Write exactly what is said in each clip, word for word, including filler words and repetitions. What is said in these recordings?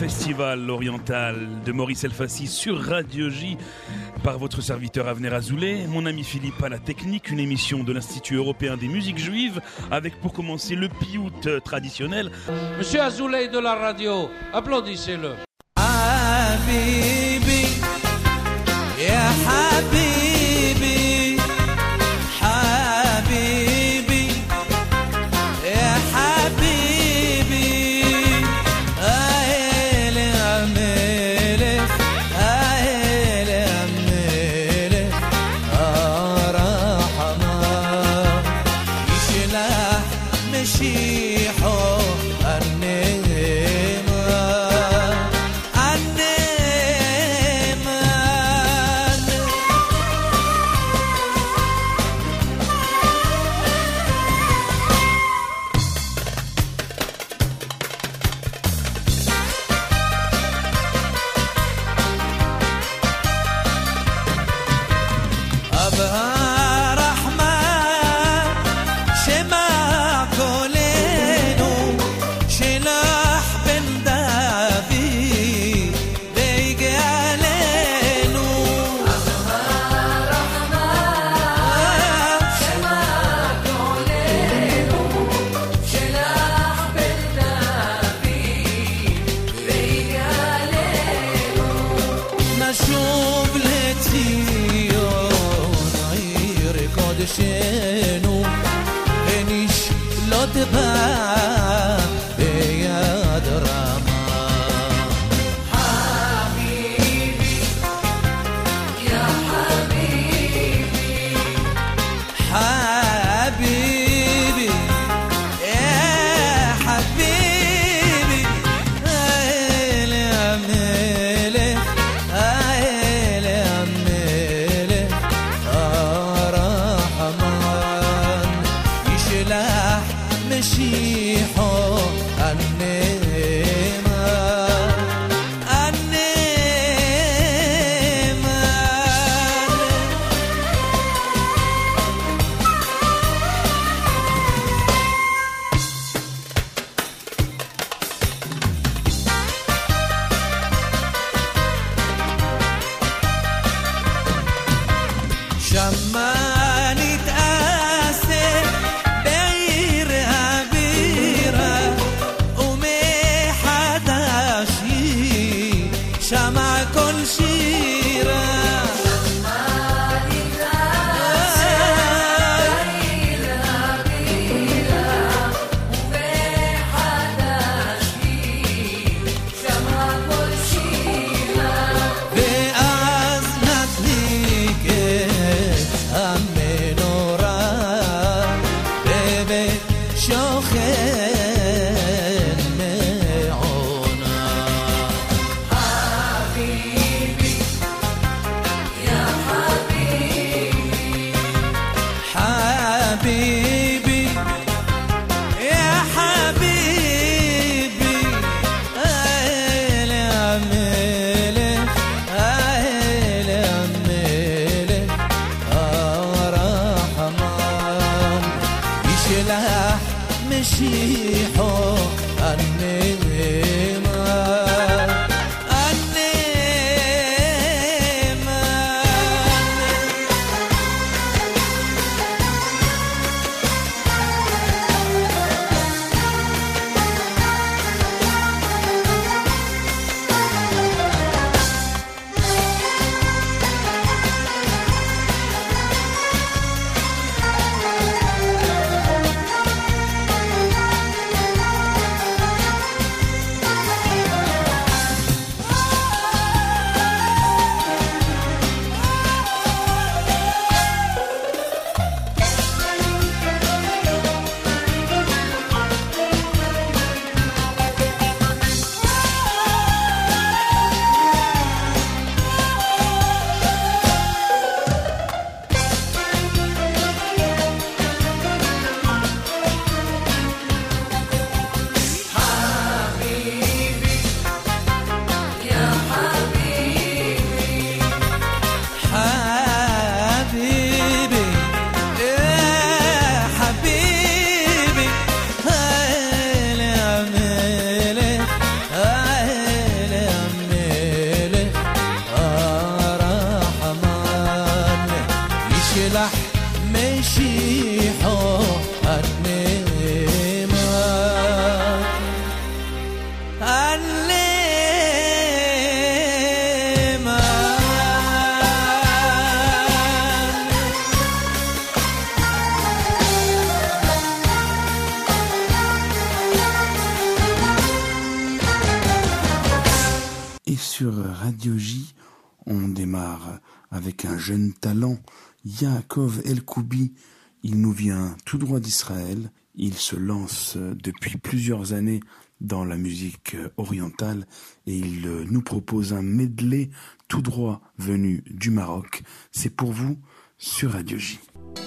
Festival oriental de Maurice Elfassi sur Radio J par votre serviteur Avner Azoulay, mon ami Philippe à la technique, une émission de l'Institut européen des musiques juives avec pour commencer le piout traditionnel. Monsieur Azoulay de la radio, applaudissez-le. Habibi, ya habibi, habibi, ya habibi, aile amelech, aile amelech, arahama, yishlah meshiho anema. شنو انيش لو تبا بيا دراما حبيبي يا حبيبي حبيبي يا حبيبي ايلي املي ايلي املي مشيحو النيمة النيمة شماني تأسف شمع كل شيرة حبيبي يا حبيبي ايلي املك ايلي املك رحمن يشلح مشيحو النيمة مشلح مشيحو النيمة النيمة Et sur Radio J, on démarre avec un jeune talent, Yaakov El-Koubi. Il nous vient tout droit d'Israël. Il se lance depuis plusieurs années dans la musique orientale et il nous propose un medley tout droit venu du Maroc. C'est pour vous sur Radio J.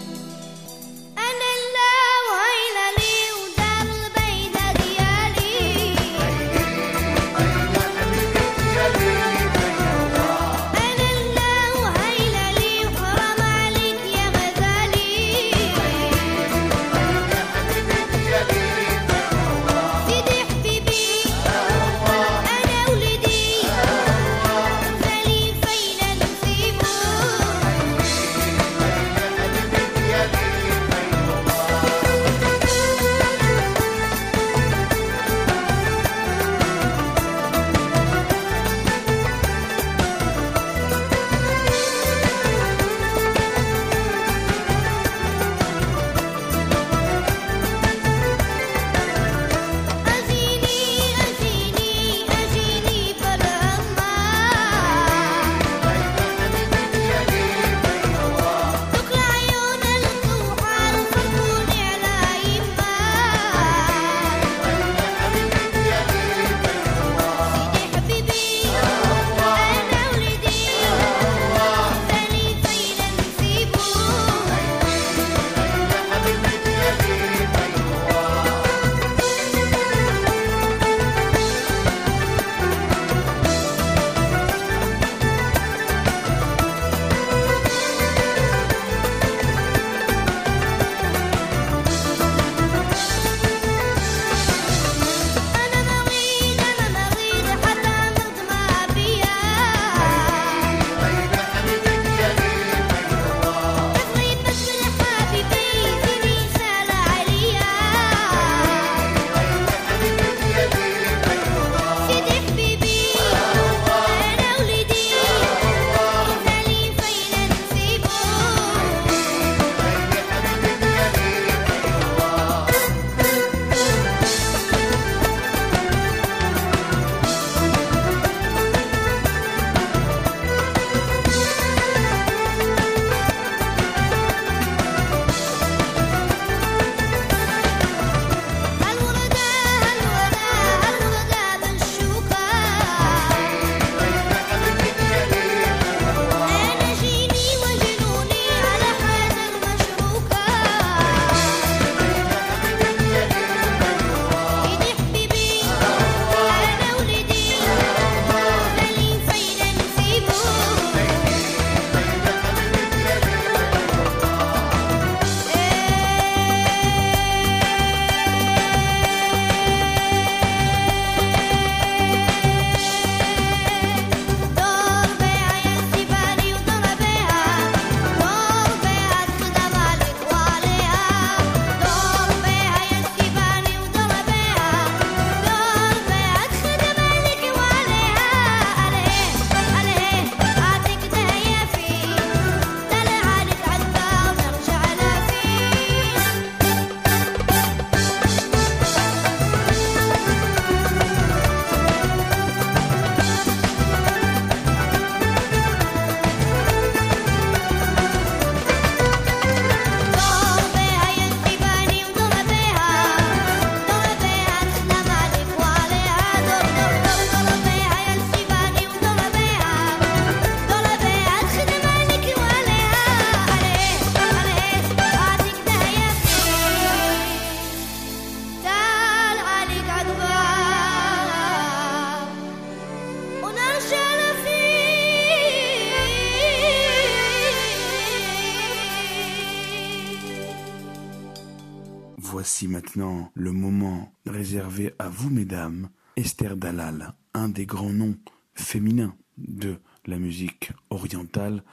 Voici maintenant le moment réservé à vous, mesdames. Esther Dalal, un des grands noms féminins de la musique orientale.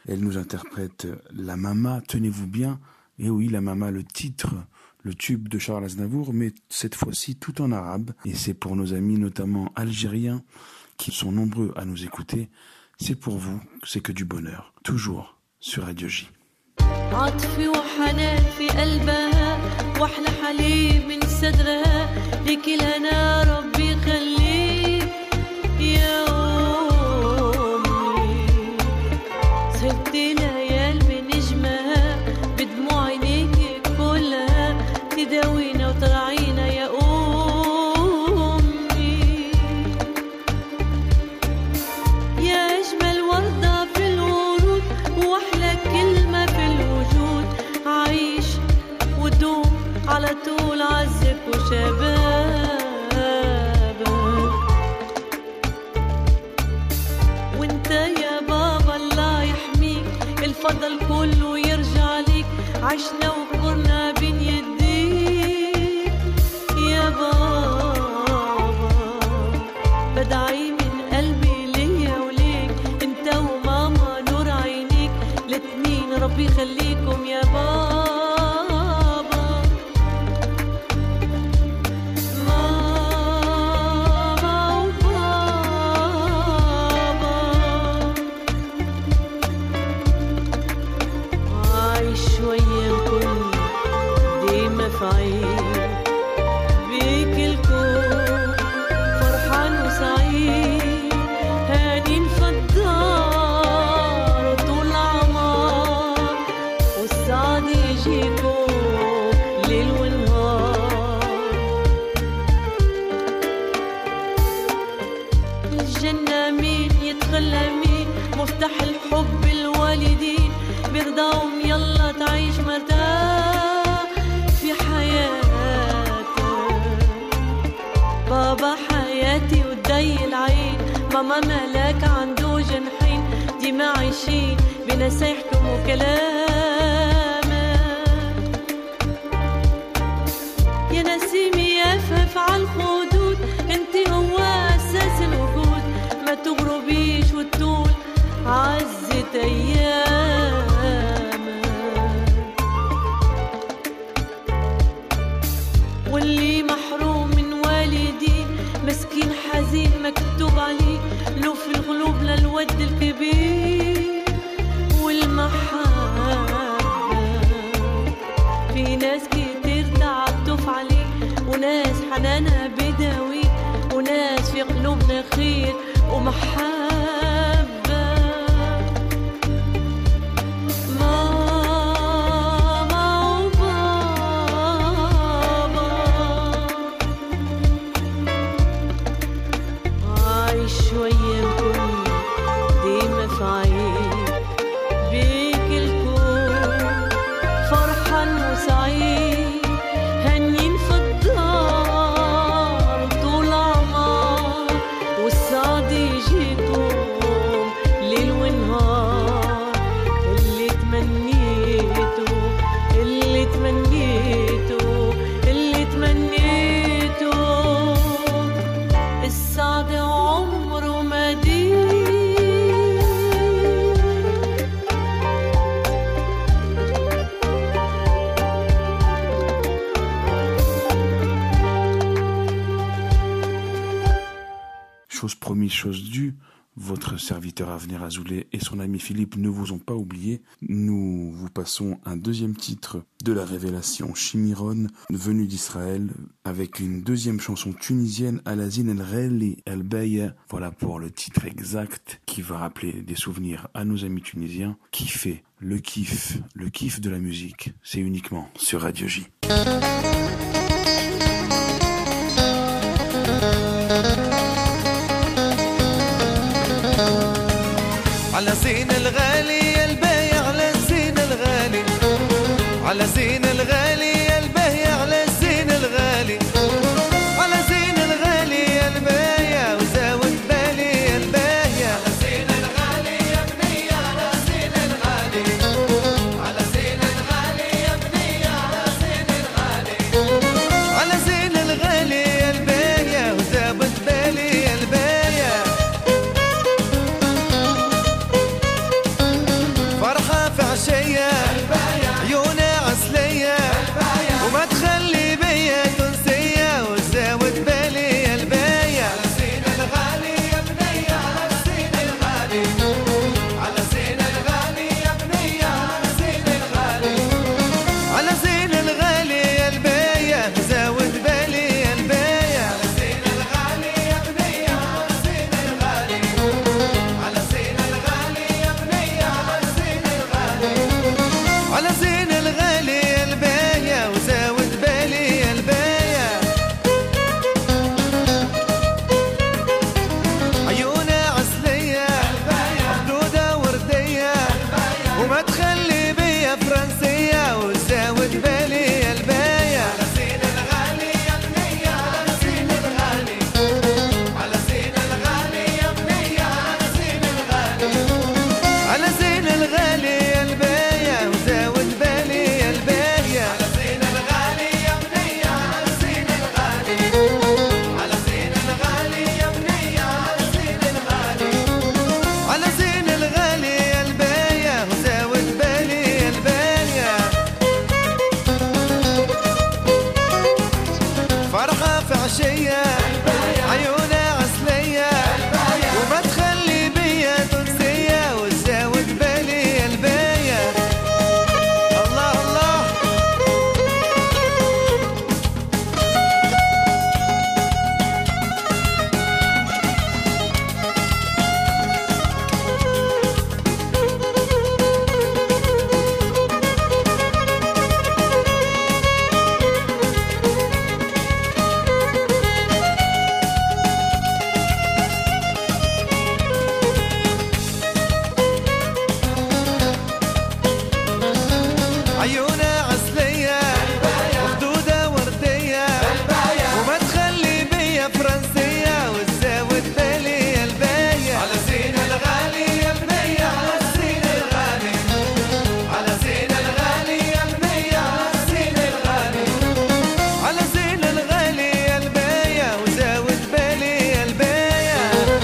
Elle nous interprète La Mama, tenez-vous bien. Et oui, La Mama, le titre, le tube de Charles Aznavour, mais cette fois-ci tout en arabe. Et c'est pour nos amis, notamment algériens, qui sont nombreux à nous écouter. C'est pour vous, c'est que du bonheur. Toujours sur Radio J. عاطفي وحنان في قلبها واحلى حليب من صدرها ليك لنا ربي خليك يا أمي سهرت ليال بنجمها بدموع عينيك كلها تداوينا وترعينا يا أمي يا أجمل وردة في الورود وأحلى كلمة في الوجود عيش ودوم على طول عزك وشبابك وانت يا بابا الله يحميك الفضل كله يرجع ليك عشنا وكبرنا بين يديك يا بابا بدعي من قلبي ليا وليك انت وماما نور عينيك الاتنين ربي يخليكم يا بابا ماما وبابا عايش شوية الكل ديما في عين بيك الكون فرحان وسعيد هاني الفضار طول عمار والسعد يجيكم ليل ونهار الجنة مين يتخلى مين مفتاح الحب الوالدين بيرضاهم يلا تعيش مرتاح في حياتك بابا حياتي ودي العين ماما ملاك عنده جنحين ديما عايشين بنصايحكم وكلامك يا نسيمي يا فاف عالخدود انت هو اساس الوجود ما تغربيش وتطول عزة ايامك واللي محروم من والدي مسكين حزين مكتوب عليه له في القلوب للود الكبير والمحبة في ناس كتير تعطف عليه وناس حنانها بداوي وناس في قلوبنا خير ومحبة ماما وبابا عايش شوية الكل ديما في عين بيك الكون فرحان وسعيد هنين في الدار طول عمار والسعد يجيكم ليل ونهار اللي تمنيته اللي تمنيته اللي تمنيته السعد عمره ما دين Chose promise, chose due, votre serviteur Avenir Azoulay et son ami Philippe ne vous ont pas oublié. Nous vous passons un deuxième titre de la révélation Chimiron, venu d'Israël, avec une deuxième chanson tunisienne, Alazine El Reli El Beya. Voilà pour le titre exact qui va rappeler des souvenirs à nos amis tunisiens. Kiffer, le kiff, le kiff de la musique, c'est uniquement sur Radio J. على زين الغالي البايع على زين الغالي على زين الغالي البايع على زين الغالي على زين الغالي البايع وزاود بالي البايع على زين الغالي يا بني على زين الغالي على زين الغالي يا بني على زين الغالي وما تخلي بيا فرنسية وتزاود بالي الباية على زين الغالي يا بنية على زين الغالي على زين الغالي يا بنية على زين الغالي على زين الغالي الباية وزاود بالي الباية على زين الغالي يا بنية على زين الغالي على زين الغالي يا بنية على زين الغالي على زين الغالي الباية وزاود بالي الباية فرحة في عشية عيونها عسلية وما تخلي بيا تنسية وتزاود بالي الباية الله الله عيونها عسلية وخدودة وردية وما تخلي بيا فرنسية وتزاود بالي الباية على زين الغالي يا بنية على زين الغالي على زين الغالي يا بنية على زين الغالي على زين الغالي الباية وزاود بالي الباية.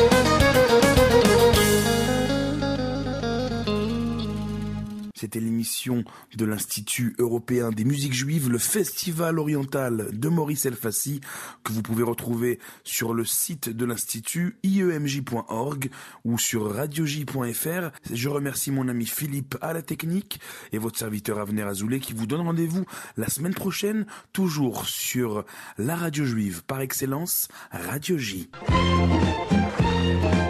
C'était l'émission de l'Institut européen des musiques juives, le Festival oriental de Maurice Elfassi, que vous pouvez retrouver sur le site de l'Institut i e m j point org ou sur radio j point f r. Je remercie mon ami Philippe à la technique et votre serviteur Avner Azoulay qui vous donne rendez-vous la semaine prochaine, toujours sur la radio juive par excellence, Radio J.